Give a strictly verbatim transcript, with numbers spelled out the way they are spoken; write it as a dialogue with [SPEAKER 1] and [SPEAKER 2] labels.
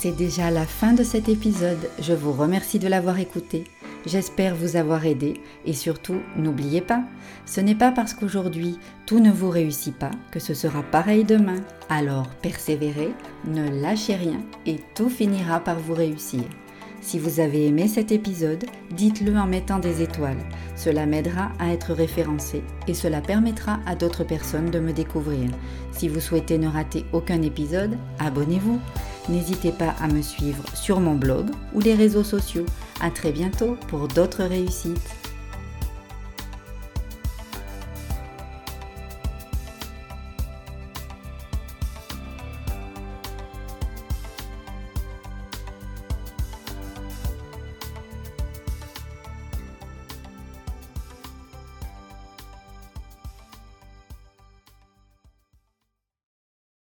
[SPEAKER 1] C'est déjà la fin de cet épisode. Je vous remercie de l'avoir écouté. J'espère vous avoir aidé et surtout, n'oubliez pas, ce n'est pas parce qu'aujourd'hui tout ne vous réussit pas que ce sera pareil demain. Alors persévérez, ne lâchez rien et tout finira par vous réussir. Si vous avez aimé cet épisode, dites-le en mettant des étoiles. Cela m'aidera à être référencé et cela permettra à d'autres personnes de me découvrir. Si vous souhaitez ne rater aucun épisode, abonnez-vous. N'hésitez pas à me suivre sur mon blog ou les réseaux sociaux. À très bientôt pour d'autres réussites.